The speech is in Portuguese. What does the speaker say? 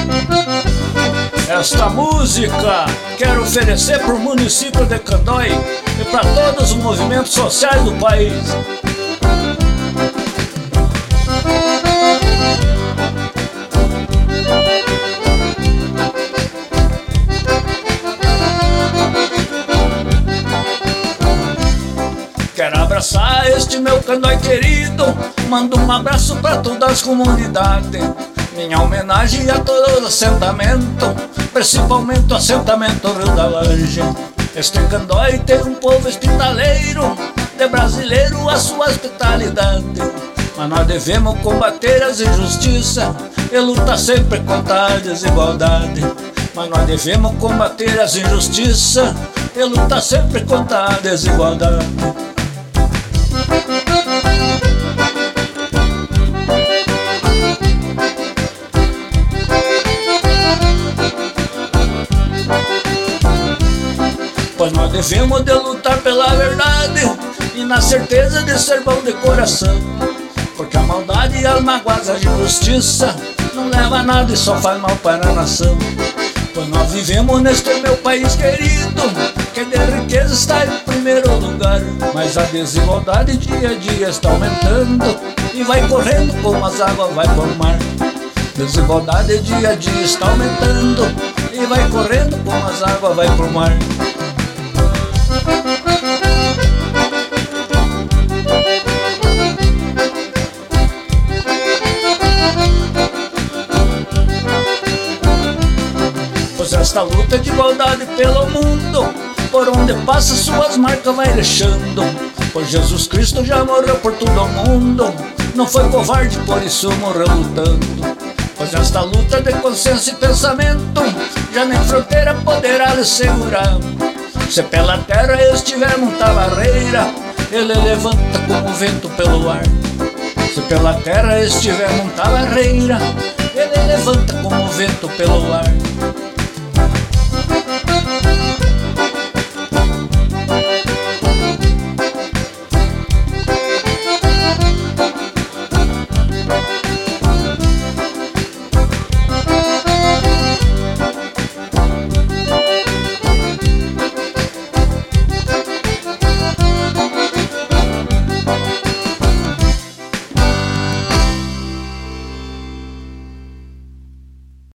Esta música quero oferecer para o município de Candói e para todos os movimentos sociais do país. Quero abraçar este meu Candói querido, mando um abraço para todas as comunidades. Minha homenagem a todo o assentamento, principalmente o assentamento Rio da Lange. Este Candói tem um povo hospitaleiro, de brasileiro a sua hospitalidade. Mas nós devemos combater as injustiças e lutar sempre contra a desigualdade. Mas nós devemos combater as injustiças e lutar sempre contra a desigualdade. Pois nós devemos de lutar pela verdade e na certeza de ser bom de coração. Porque a maldade e as mágoas, a injustiça não leva a nada e só faz mal para a nação. Pois nós vivemos neste meu país querido, que de riqueza está em primeiro lugar. Mas a desigualdade dia a dia está aumentando e vai correndo como as águas vai por mar. Desigualdade dia a dia está aumentando e vai correndo como as águas vai por mar. Pois esta luta de igualdade pelo mundo, por onde passa suas marcas vai deixando. Pois Jesus Cristo já morreu por todo o mundo, não foi covarde, por isso morreu lutando. Pois esta luta de consciência e pensamento, já nem fronteira poderá lhe segurar. Se pela terra estiver muita barreira, ele levanta como vento pelo ar. Se pela terra estiver muita barreira, ele levanta como vento pelo ar.